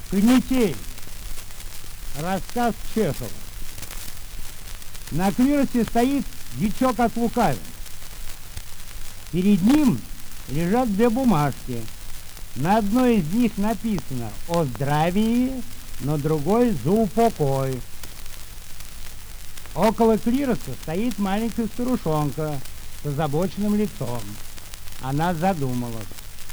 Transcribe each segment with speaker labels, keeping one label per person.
Speaker 1: Канитель. Рассказ Чехова. На клирсе стоит дичок от лукавин. Перед ним лежат две бумажки. На одной из них написано «О здравии», на другой «За упокой». Около клироса стоит маленькая старушонка с озабоченным лицом. Она задумалась.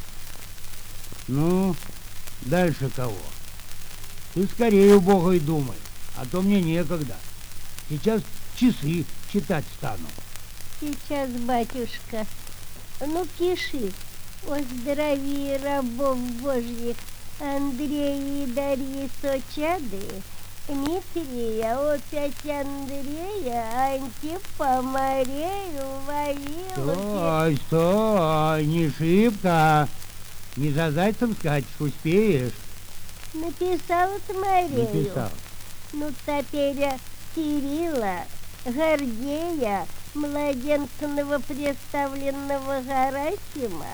Speaker 1: Ну, дальше кого? Ты скорее, убогой, думай, а то мне некогда. Сейчас часы читать стану.
Speaker 2: Сейчас, батюшка. Ну, пиши. О здравии рабов Божьих Андрея и Дарьи Сочады, Дмитрия, опять Андрея, Антипа, Марею, Вавилу.
Speaker 1: Стой, не шибко. Не за зайцем скачешь, успеешь.
Speaker 2: Написала-то Марию.
Speaker 1: Написал.
Speaker 2: Ну, теперь Кирилла, Гордея, младенца новопреставленного Гарасима,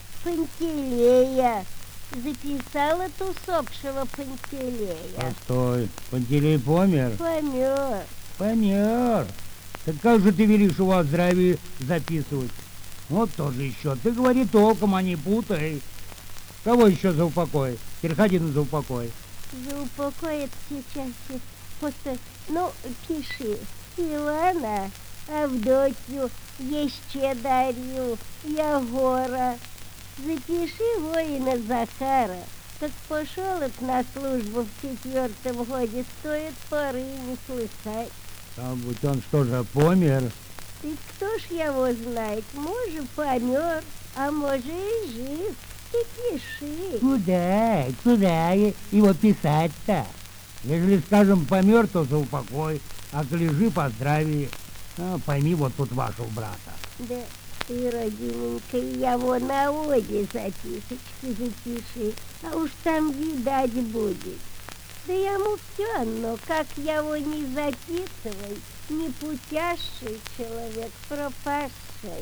Speaker 2: Пантелея. Записала усопшего Пантелея.
Speaker 1: Постой, Пантелей помер?
Speaker 2: Помер.
Speaker 1: Помер. Так как же ты велишь его о здравии записывать? Вот тоже еще. Ты говори толком, а не путай. Кого еще за упокой? Переходи за упокой.
Speaker 2: За упокой это сейчас. Просто, ну, пиши. Ивана, Авдотью, еще Дарью, Ягора. Запиши воина Захара. Как пошел это на службу в 4-м годе, стоит поры не слыхать.
Speaker 1: А вот он что же, помер?
Speaker 2: И кто ж его знает? Может, помер, а может и жив. Ты пиши.
Speaker 1: Куда его писать-то? Если, скажем, помер, то за упокой, а коли жив, о здравии. А, пойми, вот тут вашего брата.
Speaker 2: Да, ты, родименька, его на оде записочки запиши, а уж там видать будет. Да ему все равно, как его не записывай, не путящий человек, пропавший.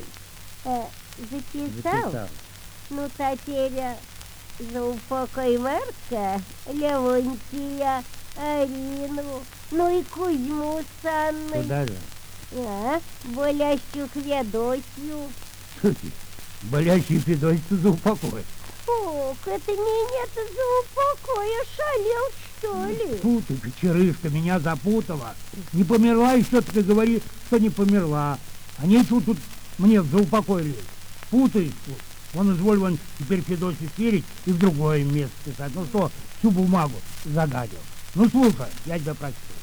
Speaker 2: Записал? Ну, теперь за упокой Марка, Леонтия, Арину, ну и Кузьму с Анной.
Speaker 1: Куда же?
Speaker 2: Болящую Федосью.
Speaker 1: Болящий Федосью за упокой.
Speaker 2: Ох, это нет за упокой, ошалел, что ли?
Speaker 1: Фу ты, печерышка, меня запутала. Не померла еще, ты говори, что не померла. А нечего тут мне за упокой лезть. Путаюсь тут. Он изволь вон теперь Федосью сверить и в другое место писать. Ну что, всю бумагу загадил. Ну слушай, я тебя прочту.